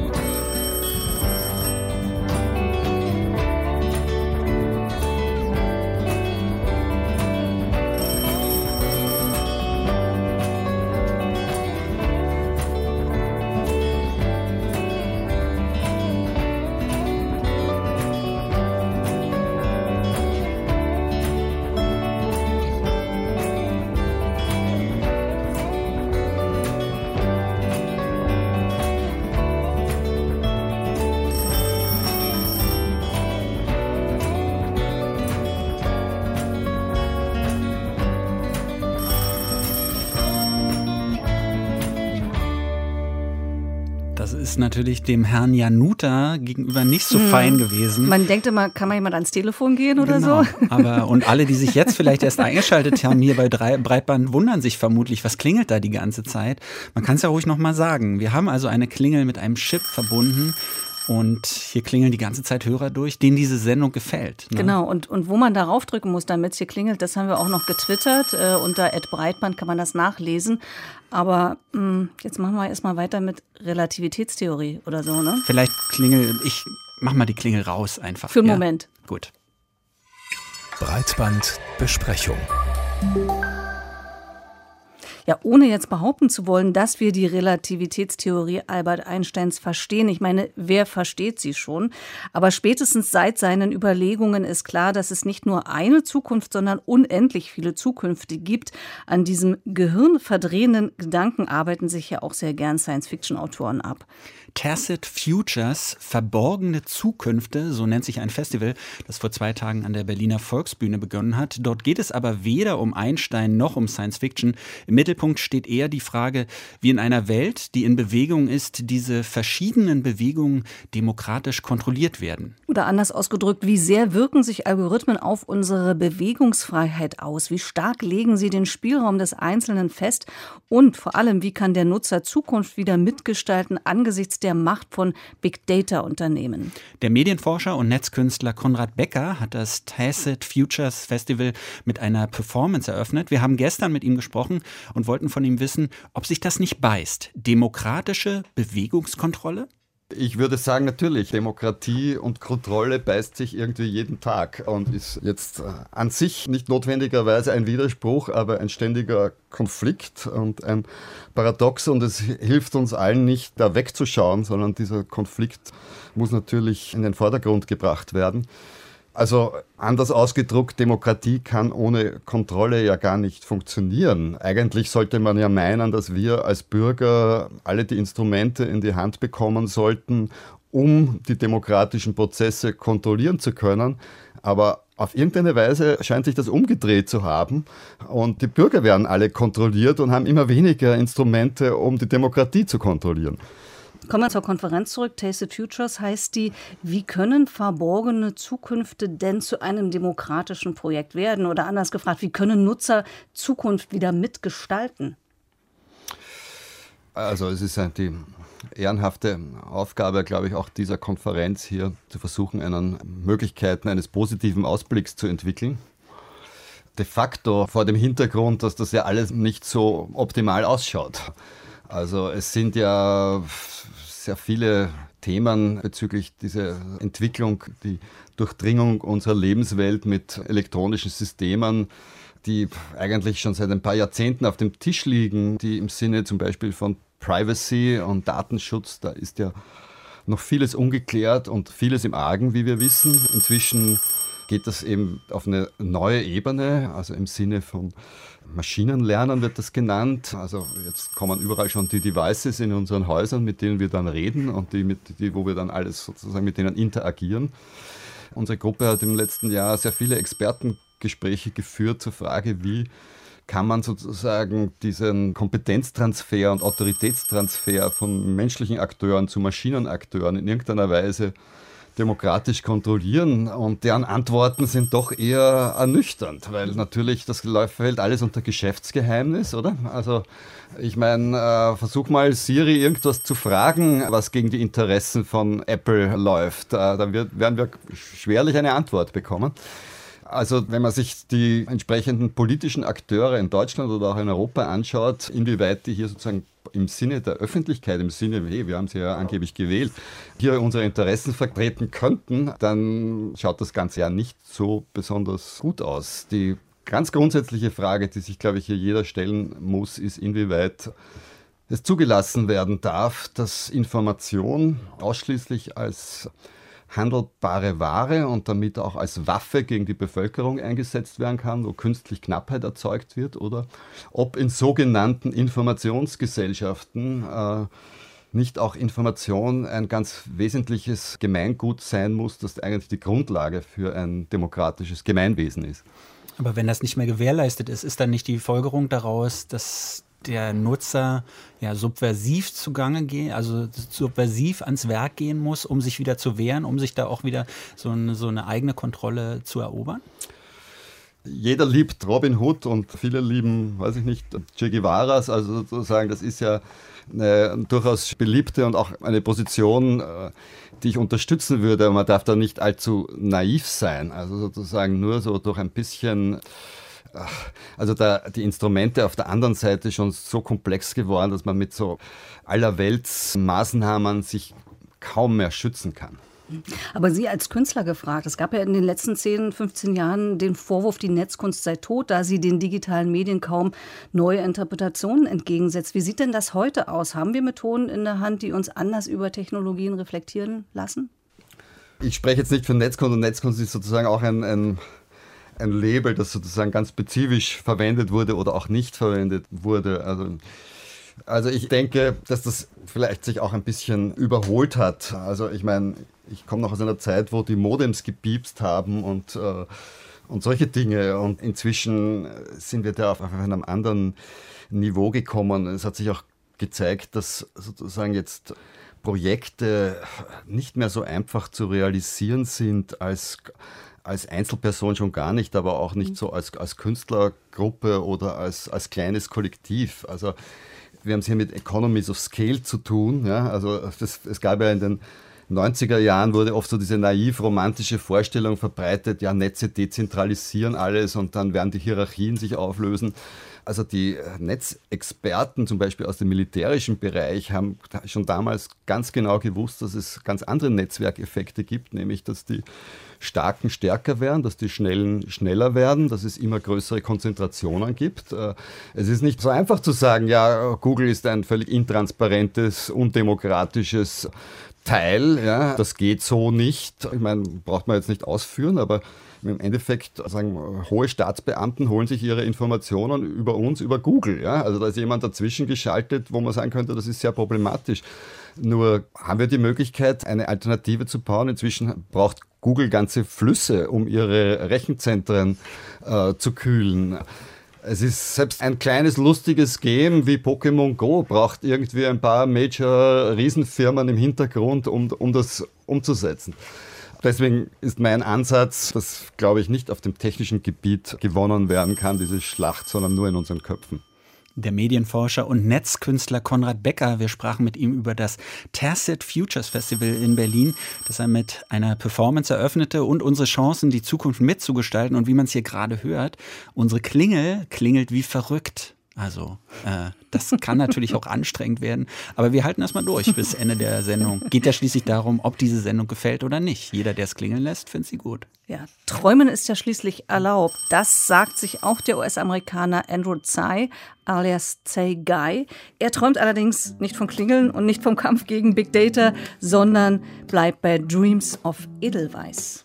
Das ist natürlich dem Herrn Januta gegenüber nicht so fein gewesen. Man denkt immer, kann man jemand ans Telefon gehen oder Genau. so? Aber und alle, die sich jetzt vielleicht erst eingeschaltet haben hier bei Breitband, wundern sich vermutlich, was klingelt da die ganze Zeit? Man kann es ja ruhig nochmal sagen. Wir haben also eine Klingel mit einem Chip verbunden. Und hier klingeln die ganze Zeit Hörer durch, denen diese Sendung gefällt. Ne? Genau, und wo man darauf drücken muss, damit es hier klingelt, das haben wir auch noch getwittert. Unter @breitband kann man das nachlesen. Aber jetzt machen wir erstmal weiter mit Relativitätstheorie oder so, ne? Vielleicht ich mach mal die Klingel raus einfach. Für einen Moment. Gut. Breitbandbesprechung. Ja, ohne jetzt behaupten zu wollen, dass wir die Relativitätstheorie Albert Einsteins verstehen. Ich meine, wer versteht sie schon? Aber spätestens seit seinen Überlegungen ist klar, dass es nicht nur eine Zukunft, sondern unendlich viele Zukünfte gibt. An diesem gehirnverdrehenden Gedanken arbeiten sich ja auch sehr gern Science-Fiction-Autoren ab. Tacit Futures, verborgene Zukünfte, so nennt sich ein Festival, das vor 2 Tagen an der Berliner Volksbühne begonnen hat. Dort geht es aber weder um Einstein noch um Science Fiction. Im Mittelpunkt steht eher die Frage, wie in einer Welt, die in Bewegung ist, diese verschiedenen Bewegungen demokratisch kontrolliert werden. Oder anders ausgedrückt, wie sehr wirken sich Algorithmen auf unsere Bewegungsfreiheit aus? Wie stark legen sie den Spielraum des Einzelnen fest? Und vor allem, wie kann der Nutzer Zukunft wieder mitgestalten angesichts der Macht von Big-Data-Unternehmen? Der Medienforscher und Netzkünstler Konrad Becker hat das Tacit Futures Festival mit einer Performance eröffnet. Wir haben gestern mit ihm gesprochen und wollten von ihm wissen, ob sich das nicht beißt. Demokratische Bewegungskontrolle? Ich würde sagen, natürlich, Demokratie und Kontrolle beißt sich irgendwie jeden Tag und ist jetzt an sich nicht notwendigerweise ein Widerspruch, aber ein ständiger Konflikt und ein Paradox, und es hilft uns allen nicht, da wegzuschauen, sondern dieser Konflikt muss natürlich in den Vordergrund gebracht werden. Also anders ausgedrückt, Demokratie kann ohne Kontrolle ja gar nicht funktionieren. Eigentlich sollte man ja meinen, dass wir als Bürger alle die Instrumente in die Hand bekommen sollten, um die demokratischen Prozesse kontrollieren zu können. Aber auf irgendeine Weise scheint sich das umgedreht zu haben. Und die Bürger werden alle kontrolliert und haben immer weniger Instrumente, um die Demokratie zu kontrollieren. Kommen wir zur Konferenz zurück. Tacit Futures heißt die. Wie können verborgene Zukünfte denn zu einem demokratischen Projekt werden? Oder anders gefragt, wie können Nutzer Zukunft wieder mitgestalten? Also es ist die ehrenhafte Aufgabe, glaube ich, auch dieser Konferenz hier zu versuchen, Möglichkeiten eines positiven Ausblicks zu entwickeln. De facto vor dem Hintergrund, dass das ja alles nicht so optimal ausschaut. Also es sind ja sehr viele Themen bezüglich dieser Entwicklung, die Durchdringung unserer Lebenswelt mit elektronischen Systemen, die eigentlich schon seit ein paar Jahrzehnten auf dem Tisch liegen, die im Sinne zum Beispiel von Privacy und Datenschutz, da ist ja noch vieles ungeklärt und vieles im Argen, wie wir wissen. Inzwischen geht das eben auf eine neue Ebene, also im Sinne von Maschinenlernen wird das genannt. Also jetzt kommen überall schon die Devices in unseren Häusern, mit denen wir dann reden und wo wir dann alles sozusagen mit denen interagieren. Unsere Gruppe hat im letzten Jahr sehr viele Expertengespräche geführt zur Frage, wie kann man sozusagen diesen Kompetenztransfer und Autoritätstransfer von menschlichen Akteuren zu Maschinenakteuren in irgendeiner Weise demokratisch kontrollieren, und deren Antworten sind doch eher ernüchternd, weil natürlich das fällt alles unter Geschäftsgeheimnis, oder? Also ich meine, versuch mal Siri irgendwas zu fragen, was gegen die Interessen von Apple läuft. Da werden wir schwerlich eine Antwort bekommen. Also wenn man sich die entsprechenden politischen Akteure in Deutschland oder auch in Europa anschaut, inwieweit die hier sozusagen im Sinne der Öffentlichkeit, im Sinne, hey, wir haben sie ja angeblich gewählt, hier unsere Interessen vertreten könnten, dann schaut das Ganze ja nicht so besonders gut aus. Die ganz grundsätzliche Frage, die sich, glaube ich, hier jeder stellen muss, ist, inwieweit es zugelassen werden darf, dass Information ausschließlich als handelbare Ware und damit auch als Waffe gegen die Bevölkerung eingesetzt werden kann, wo künstlich Knappheit erzeugt wird, oder ob in sogenannten Informationsgesellschaften nicht auch Information ein ganz wesentliches Gemeingut sein muss, das eigentlich die Grundlage für ein demokratisches Gemeinwesen ist. Aber wenn das nicht mehr gewährleistet ist, ist dann nicht die Folgerung daraus, dass der Nutzer ja subversiv zugange geht, also subversiv ans Werk gehen muss, um sich wieder zu wehren, um sich da auch wieder so eine eigene Kontrolle zu erobern? Jeder liebt Robin Hood und viele lieben, weiß ich nicht, Che Guevaras, also sozusagen, das ist ja eine durchaus beliebte und auch eine Position, die ich unterstützen würde. Man darf da nicht allzu naiv sein, also sozusagen nur so durch ein bisschen, also die Instrumente auf der anderen Seite schon so komplex geworden, dass man mit so allerwelts Maßnahmen sich kaum mehr schützen kann. Aber Sie als Künstler gefragt, es gab ja in den letzten 10, 15 Jahren den Vorwurf, die Netzkunst sei tot, da sie den digitalen Medien kaum neue Interpretationen entgegensetzt. Wie sieht denn das heute aus? Haben wir Methoden in der Hand, die uns anders über Technologien reflektieren lassen? Ich spreche jetzt nicht von Netzkunst, und Netzkunst ist sozusagen auch ein Label, das sozusagen ganz spezifisch verwendet wurde oder auch nicht verwendet wurde. Also ich denke, dass das vielleicht sich auch ein bisschen überholt hat. Also ich meine, ich komme noch aus einer Zeit, wo die Modems gepiepst haben und solche Dinge. Und inzwischen sind wir da auf einem anderen Niveau gekommen. Es hat sich auch gezeigt, dass sozusagen jetzt Projekte nicht mehr so einfach zu realisieren sind als Einzelperson schon gar nicht, aber auch nicht so als Künstlergruppe oder als kleines Kollektiv. Also wir haben es hier mit Economies of Scale zu tun. Ja? Also es gab ja in den 90er Jahren wurde oft so diese naiv-romantische Vorstellung verbreitet, ja, Netze dezentralisieren alles und dann werden die Hierarchien sich auflösen. Also die Netzexperten zum Beispiel aus dem militärischen Bereich haben schon damals ganz genau gewusst, dass es ganz andere Netzwerkeffekte gibt, nämlich dass die Starken stärker werden, dass die Schnellen schneller werden, dass es immer größere Konzentrationen gibt. Es ist nicht so einfach zu sagen, ja, Google ist ein völlig intransparentes, undemokratisches Teil. Ja, das geht so nicht. Ich meine, braucht man jetzt nicht ausführen, aber im Endeffekt sagen hohe Staatsbeamten holen sich ihre Informationen über uns, über Google. Ja? Also da ist jemand dazwischen geschaltet, wo man sagen könnte, das ist sehr problematisch. Nur haben wir die Möglichkeit, eine Alternative zu bauen. Inzwischen braucht Google ganze Flüsse, um ihre Rechenzentren zu kühlen. Es ist selbst ein kleines lustiges Game wie Pokémon Go, braucht irgendwie ein paar Major-Riesenfirmen im Hintergrund, um das umzusetzen. Deswegen ist mein Ansatz, dass, glaube ich, nicht auf dem technischen Gebiet gewonnen werden kann, diese Schlacht, sondern nur in unseren Köpfen. Der Medienforscher und Netzkünstler Konrad Becker, wir sprachen mit ihm über das Tacit Futures Festival in Berlin, das er mit einer Performance eröffnete und unsere Chancen, die Zukunft mitzugestalten. Und wie man es hier gerade hört, unsere Klingel klingelt wie verrückt. Also das kann natürlich auch anstrengend werden, aber wir halten das mal durch bis Ende der Sendung. Geht ja schließlich darum, ob diese Sendung gefällt oder nicht. Jeder, der es klingeln lässt, findet sie gut. Ja, träumen ist ja schließlich erlaubt. Das sagt sich auch der US-Amerikaner Andrew Tsai, alias Tsai Guy. Er träumt allerdings nicht von Klingeln und nicht vom Kampf gegen Big Data, sondern bleibt bei Dreams of Edelweiss.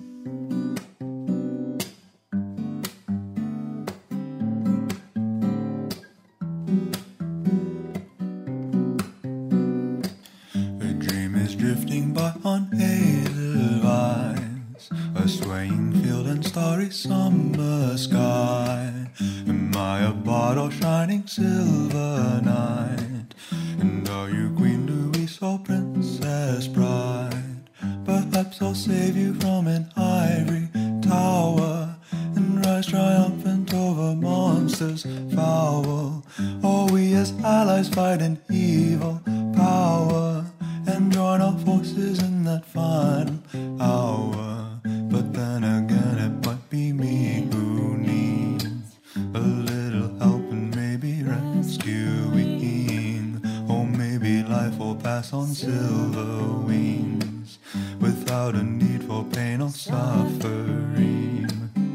Drifting by on Edelweiss, a swaying field and starry summer sky. Am I a bottle shining silver night? And are you Queen Louise or Princess Bride? Perhaps I'll save you from an ivory tower and rise triumphant over monsters foul. Or we as allies fight an evil power and join our forces in that final hour. But then again, it might be me who needs a little help and maybe rescuing. Or maybe life will pass on silver wings without a need for pain or suffering.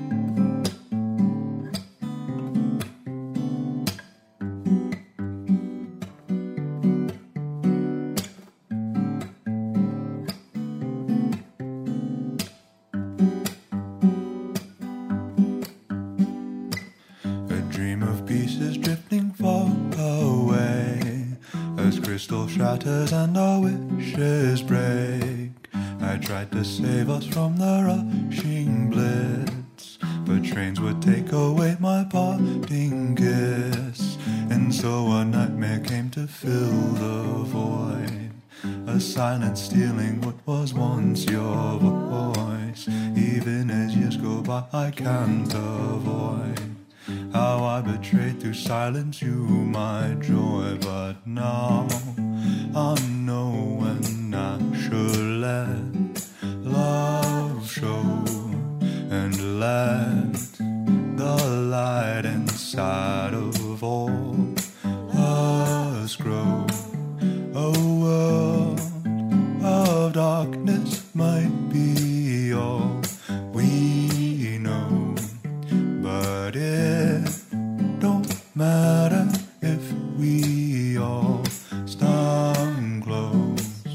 Shatters and our wishes break. I tried to save us from the rushing blitz, but trains would take away my parting kiss. And so a nightmare came to fill the void, a silence stealing what was once your voice. Even as years go by, I can't avoid how I betrayed through silence you my joy. But now I know when I should let love show and let the light inside of all us grow. A world of darkness might be all we know, but it don't matter if we all stand close.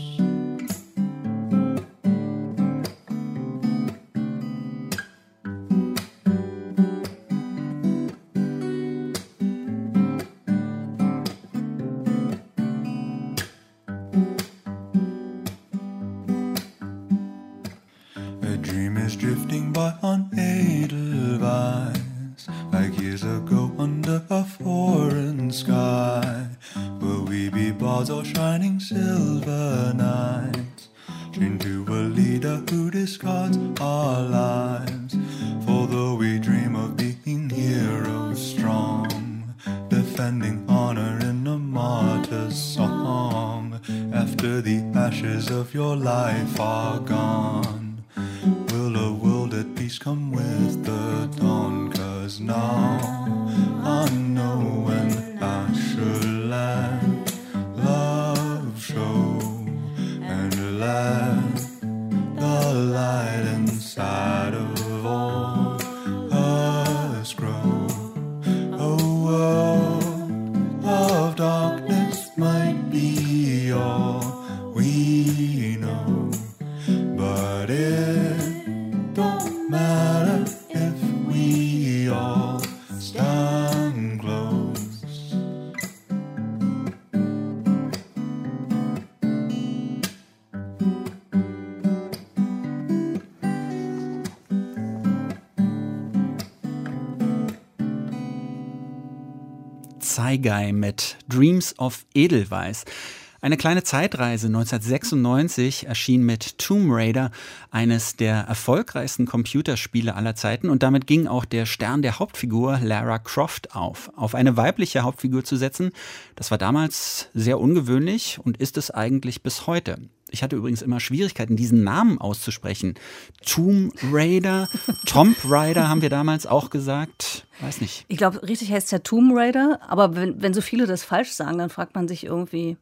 A dream is drifting by on Edelweiss, like years ago under a foreign sky. Will we be bards or shining silver knights, chained to a leader who discards our lives? For though we dream of being heroes strong, defending honor in a martyr's song, after the ashes of your life are gone, will a world at peace come with the dawn? 'Cause now I know when I should let love show and let the light inside of all us grow. A world of darkness might be all we know, but it don't matter if we all stand close. Saigai mit Dreams of Edelweiss. Eine kleine Zeitreise 1996 erschien mit Tomb Raider, eines der erfolgreichsten Computerspiele aller Zeiten, und damit ging auch der Stern der Hauptfigur Lara Croft auf. Auf eine weibliche Hauptfigur zu setzen, das war damals sehr ungewöhnlich und ist es eigentlich bis heute. Ich hatte übrigens immer Schwierigkeiten, diesen Namen auszusprechen. Tomb Raider, Tomb Raider haben wir damals auch gesagt. Weiß nicht. Ich glaube, richtig heißt es ja Tomb Raider, aber wenn so viele das falsch sagen, dann fragt man sich irgendwie,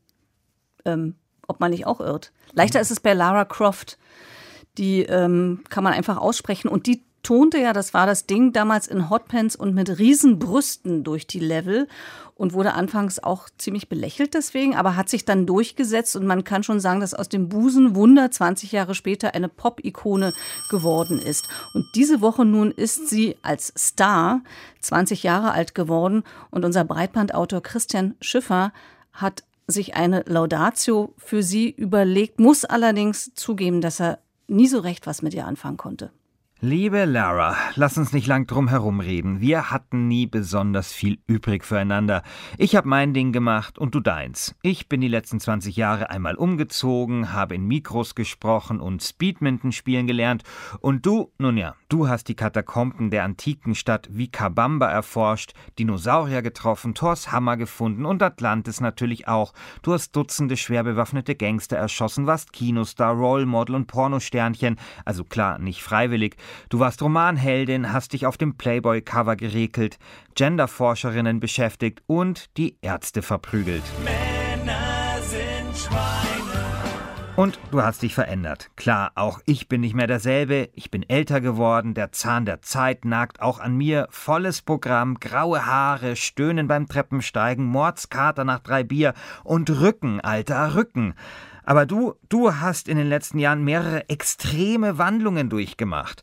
ob man nicht auch irrt. Leichter ist es bei Lara Croft. Die kann man einfach aussprechen. Und die tonte ja, das war das Ding, damals in Hotpants und mit riesen Brüsten durch die Level und wurde anfangs auch ziemlich belächelt deswegen, aber hat sich dann durchgesetzt und man kann schon sagen, dass aus dem Busenwunder 20 Jahre später eine Pop-Ikone geworden ist. Und diese Woche nun ist sie als Star 20 Jahre alt geworden und unser Breitbandautor Christian Schiffer hat sich eine Laudatio für sie überlegt, muss allerdings zugeben, dass er nie so recht was mit ihr anfangen konnte. Liebe Lara, lass uns nicht lang drum herum reden. Wir hatten nie besonders viel übrig füreinander. Ich habe mein Ding gemacht und du deins. Ich bin die letzten 20 Jahre einmal umgezogen, habe in Mikros gesprochen und Speedminton spielen gelernt. Und du, nun ja, du hast die Katakomben der antiken Stadt Vilcabamba erforscht, Dinosaurier getroffen, Thors Hammer gefunden und Atlantis natürlich auch. Du hast Dutzende schwer bewaffnete Gangster erschossen, warst Kinostar, Rollmodel und Pornosternchen. Also klar, nicht freiwillig. Du warst Romanheldin, hast dich auf dem Playboy-Cover gerekelt, Genderforscherinnen beschäftigt und die Ärzte verprügelt. Männer sind Schweine. Und du hast dich verändert. Klar, auch ich bin nicht mehr derselbe. Ich bin älter geworden, der Zahn der Zeit nagt auch an mir. Volles Programm, graue Haare, Stöhnen beim Treppensteigen, Mordskater nach 3 Bier und Rücken, alter Rücken. Aber du hast in den letzten Jahren mehrere extreme Wandlungen durchgemacht.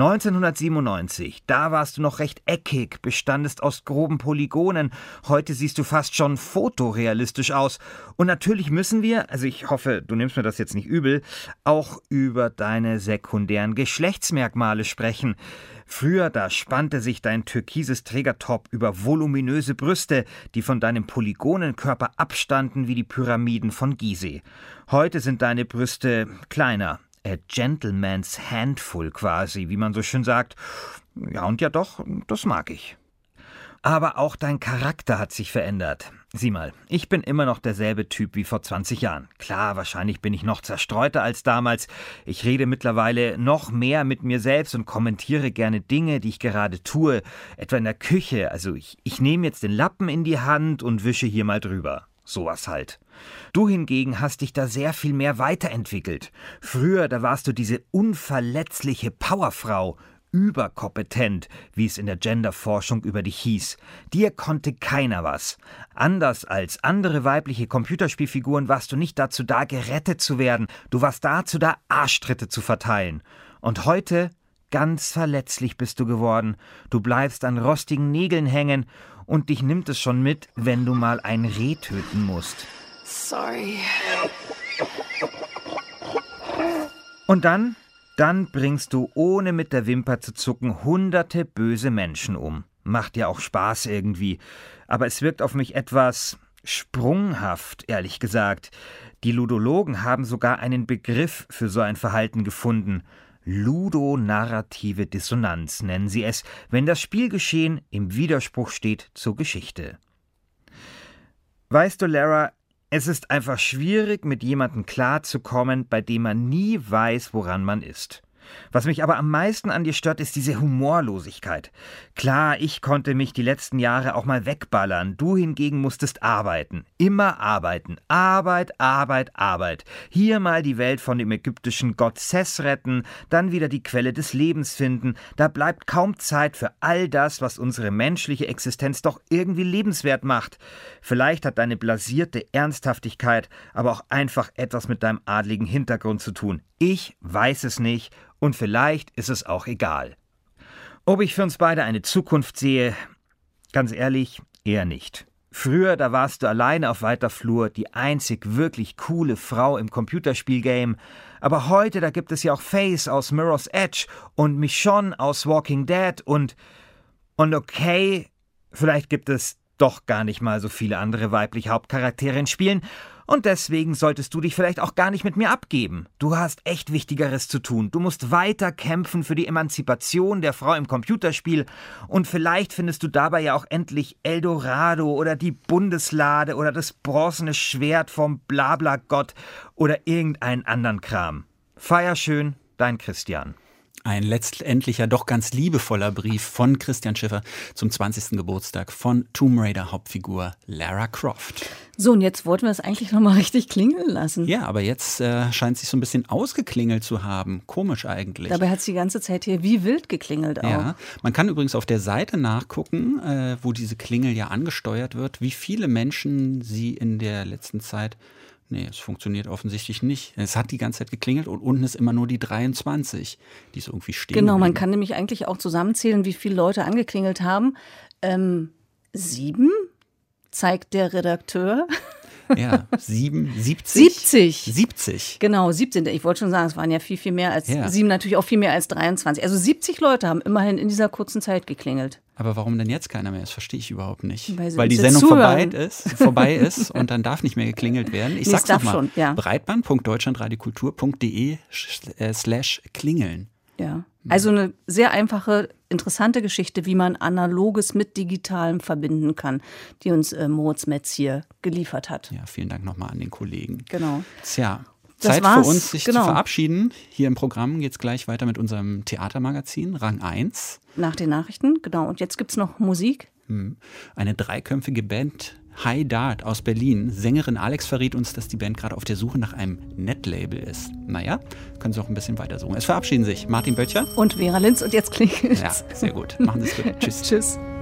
1997, da warst du noch recht eckig, bestandest aus groben Polygonen. Heute siehst du fast schon fotorealistisch aus. Und natürlich müssen wir, also ich hoffe, du nimmst mir das jetzt nicht übel, auch über deine sekundären Geschlechtsmerkmale sprechen. Früher, da spannte sich dein türkises Trägertop über voluminöse Brüste, die von deinem Polygonenkörper abstanden wie die Pyramiden von Gizeh. Heute sind deine Brüste kleiner. A gentleman's handful quasi, wie man so schön sagt. Ja und ja doch, das mag ich. Aber auch dein Charakter hat sich verändert. Sieh mal, ich bin immer noch derselbe Typ wie vor 20 Jahren. Klar, wahrscheinlich bin ich noch zerstreuter als damals. Ich rede mittlerweile noch mehr mit mir selbst und kommentiere gerne Dinge, die ich gerade tue. Etwa in der Küche. Also ich nehme jetzt den Lappen in die Hand und wische hier mal drüber. Sowas halt. Du hingegen hast dich da sehr viel mehr weiterentwickelt. Früher, da warst du diese unverletzliche Powerfrau. Überkompetent, wie es in der Genderforschung über dich hieß. Dir konnte keiner was. Anders als andere weibliche Computerspielfiguren warst du nicht dazu da, gerettet zu werden. Du warst dazu da, Arschtritte zu verteilen. Und heute, ganz verletzlich bist du geworden. Du bleibst an rostigen Nägeln hängen und dich nimmt es schon mit, wenn du mal ein Reh töten musst. Sorry. Und dann bringst du, ohne mit der Wimper zu zucken, hunderte böse Menschen um. Macht ja auch Spaß irgendwie. Aber es wirkt auf mich etwas sprunghaft, ehrlich gesagt. Die Ludologen haben sogar einen Begriff für so ein Verhalten gefunden. Ludonarrative Dissonanz nennen sie es, wenn das Spielgeschehen im Widerspruch steht zur Geschichte. Weißt du, Lara, es ist einfach schwierig, mit jemandem klarzukommen, bei dem man nie weiß, woran man ist. Was mich aber am meisten an dir stört, ist diese Humorlosigkeit. Klar, ich konnte mich die letzten Jahre auch mal wegballern. Du hingegen musstest arbeiten. Immer arbeiten. Arbeit, Arbeit, Arbeit. Hier mal die Welt von dem ägyptischen Gott Ses retten, dann wieder die Quelle des Lebens finden. Da bleibt kaum Zeit für all das, was unsere menschliche Existenz doch irgendwie lebenswert macht. Vielleicht hat deine blasierte Ernsthaftigkeit aber auch einfach etwas mit deinem adligen Hintergrund zu tun. Ich weiß es nicht. Und vielleicht ist es auch egal. Ob ich für uns beide eine Zukunft sehe, ganz ehrlich, eher nicht. Früher, da warst du alleine auf weiter Flur, die einzig wirklich coole Frau im Computerspielgame. Aber heute, da gibt es ja auch Faith aus Mirror's Edge und Michonne aus Walking Dead und okay, vielleicht gibt es doch gar nicht mal so viele andere weibliche Hauptcharaktere in Spielen. Und deswegen solltest du dich vielleicht auch gar nicht mit mir abgeben. Du hast echt Wichtigeres zu tun. Du musst weiter kämpfen für die Emanzipation der Frau im Computerspiel. Und vielleicht findest du dabei ja auch endlich Eldorado oder die Bundeslade oder das bronzene Schwert vom Blabla-Gott oder irgendeinen anderen Kram. Feier schön, dein Christian. Ein letztendlicher, doch ganz liebevoller Brief von Christian Schiffer zum 20. Geburtstag von Tomb Raider Hauptfigur Lara Croft. So, und jetzt wollten wir es eigentlich nochmal richtig klingeln lassen. Ja, aber jetzt scheint es sich so ein bisschen ausgeklingelt zu haben. Komisch eigentlich. Dabei hat es die ganze Zeit hier wie wild geklingelt auch. Ja, man kann übrigens auf der Seite nachgucken, wo diese Klingel ja angesteuert wird, wie viele Menschen sie in der letzten Zeit... Nee, es funktioniert offensichtlich nicht. Es hat die ganze Zeit geklingelt und unten ist immer nur die 23, die ist irgendwie stehen. Genau, man kann nämlich eigentlich auch zusammenzählen, wie viele Leute angeklingelt haben. 7 zeigt der Redakteur. Ja, 70. 70. Genau, 17. Ich wollte schon sagen, es waren ja viel, viel mehr als 7, natürlich auch viel mehr als 23. Also 70 Leute haben immerhin in dieser kurzen Zeit geklingelt. Aber warum denn jetzt keiner mehr? Das verstehe ich überhaupt nicht. Weil die Sendung vorbei ist und dann darf nicht mehr geklingelt werden. Ich sag's nochmal, breitband.deutschlandradiokultur.de/klingeln. Ja, also eine sehr einfache, interessante Geschichte, wie man Analoges mit Digitalem verbinden kann, die uns Moritz Metz hier geliefert hat. Ja, vielen Dank nochmal an den Kollegen. Genau. Tja, Zeit für uns, sich zu verabschieden. Hier im Programm geht es gleich weiter mit unserem Theatermagazin, Rang 1. Nach den Nachrichten, genau. Und jetzt gibt es noch Musik. Eine dreiköpfige Band, High Dart aus Berlin. Sängerin Alex verriet uns, dass die Band gerade auf der Suche nach einem Netlabel ist. Naja, können Sie auch ein bisschen weiter suchen. Es verabschieden sich Martin Böttcher und Vera Linz und jetzt klingelt. Ja, sehr gut. Machen Sie es gut. Tschüss. Tschüss.